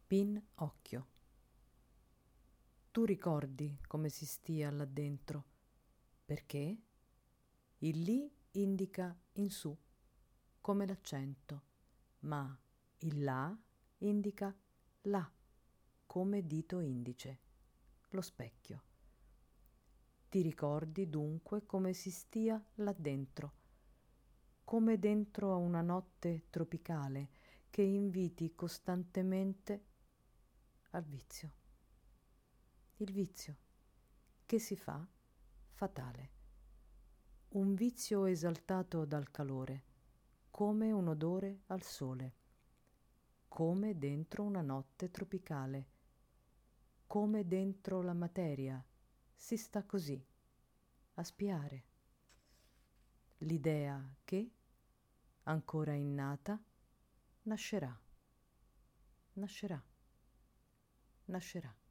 Pinocchio. Tu ricordi come si stia là dentro, perché il lì indica in su, come l'accento, ma il là indica là, come dito indice, lo specchio. Ti ricordi dunque come si stia là dentro, come dentro a una notte tropicale che inviti costantemente al vizio. Il vizio che si fa fatale. Un vizio esaltato dal calore, come un odore al sole, come dentro una notte tropicale, come dentro la materia si sta così, a spiare. L'idea che, ancora innata, nascerà, nascerà, nascerà.